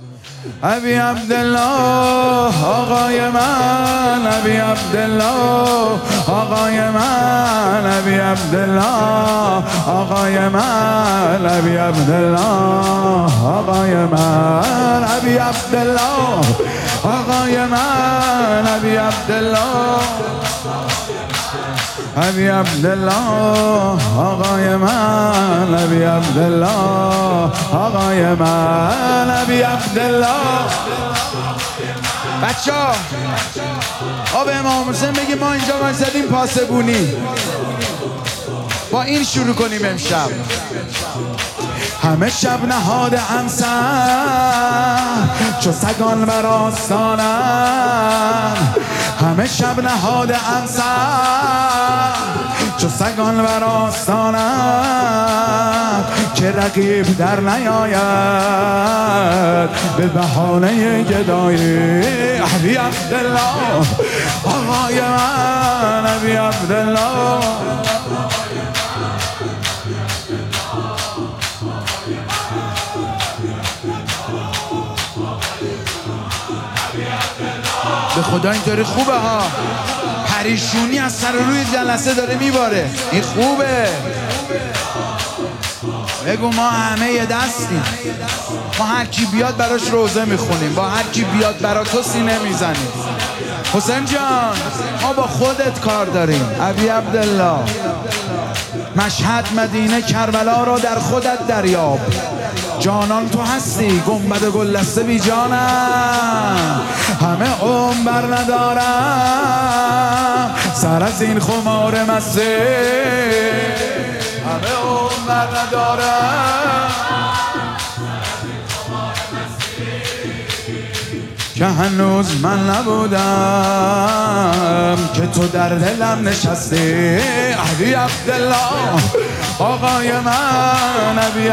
ابی عبدالله آقای من، ابی عبدالله آقای من، ابی عبدالله آقای من، ابی عبدالله آقای من، ابی عبدالله آقای من، ابی عبدالله ابی عبدالله آقای من، ابی عبدالله آقای من، ابی عبدالله. بچه‌ها به امام حسین بگیم ما اینجا وایسادیم پاسبونی، با این شروع کنیم امشب. همه شب نهاده‌ام سر چو سگان بر آستانم، همه شب نهاده‌ام سر چو سگان بر آستانم، که رقیب در نیاید به بهانه گدایی. ابی عبدالله آقای من، ابی عبدالله به خدا اینطوری خوبه ها، پریشونی از سر روی جلسه داره میباره، این خوبه. بگو ما همه یه دستیم، ما هر کی بیاد براش روزه میخونیم، با هر کی بیاد برا تو سینه میزنیم. حسین جان ما با خودت کار داریم. ابی عبدالله مشهد، مدینه، کربلا را در خودت دریاب. جانان تو هستی، گنبد گل دسته بی جانم، همه عمر بر ندارم سر از این خمار مستی، همه عمر بر ندارم که هنوز من نبودم که تو در دلم نشستی. ابی عبدالله آقای من، ابی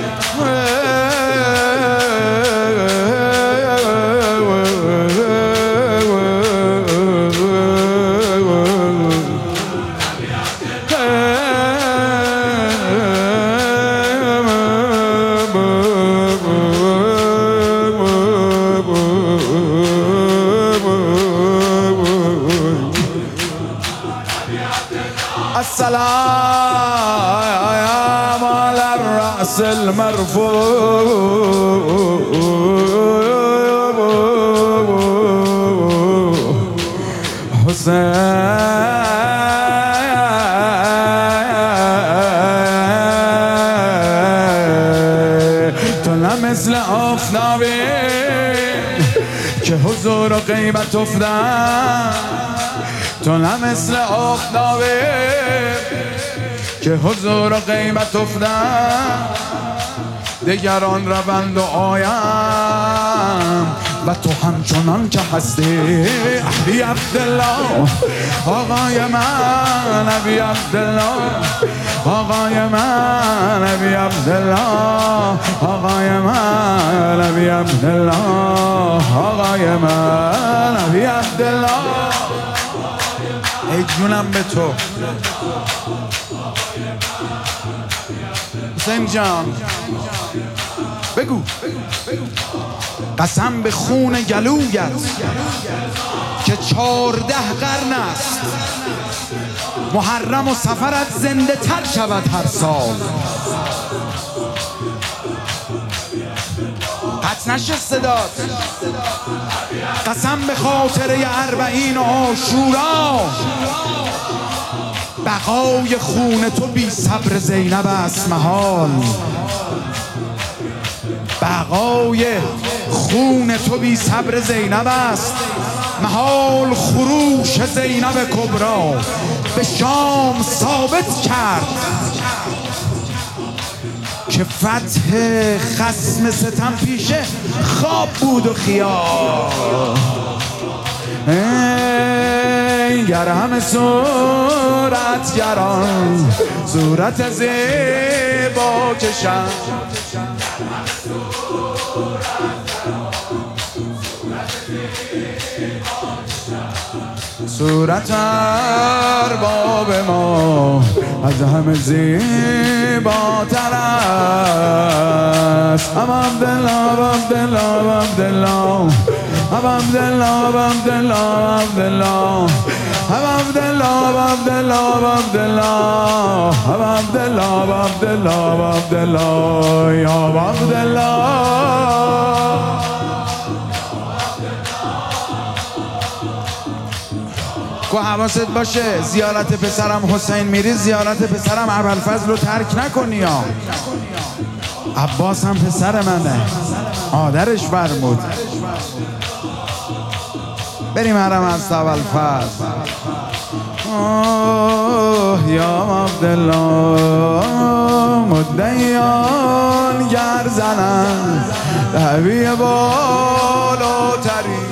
السلام على الرأس المرفوع حسين، تو نه مثل آفتابی که حضور و غیبت افتن، تو نه مثل آفتابی که حضور و غیبت افتن، دگران روند و آیم و تو همچنان که هستی. ابی عبدالله آقای من، ابی عبدالله آقای من، ابی عبدالله آقای من، ابی عبدالله آقای من، ابی عبدالله. ای جونم به تو حسین جان، بگو قسم به خون گلویت که 14 قرن است، محرم و سفرت زنده تر شود هر سال. قطع نشه صدات. قسم به خاطره 40 عاشورا، بقای خون تو بی صبر زینب است محال، بقای خون تو بی صبر زینب است محال. خروش زینب کبرا به شام ثابت کرد که فتح خصم ستم پیشه خواب بود و خیال. گر همه صورتگران صورت زیبا کشند، صورت ارباب ما از همه زیباتر است. ابا عبدالله ابا عبدالله ابا عبدالله ابا عبدالله ابا عبدالله ابا عبدالله ابا عبدالله ابا عبدالله ابا عبدالله ابا عبدالله یا ابا عبدالله. که حواست باشه زیارت پسرم حسین میری زیارت پسرم ابوالفضل رو ترک نکنی ها. عباس هم پسر منه، مادرش فرمود بریم حرم از ابوالفضل. یا عبدالله مدعیان گر زنند دعوی بالاتری،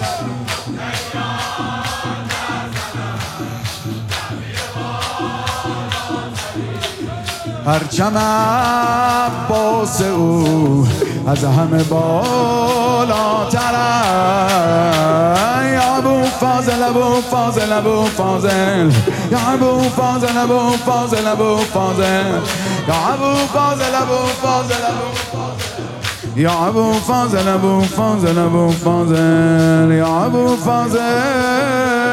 پرچم عباس او از همه بالاتر است. یا ابو فاضل ابو فاضل ابو فاضل یا ابو فاضل ابو فاضل ابو فاضل یا ابو فاضل ابو فاضل ابو یا ابو فاضل ابو فاضل ابو فاضل یا ابو فاضل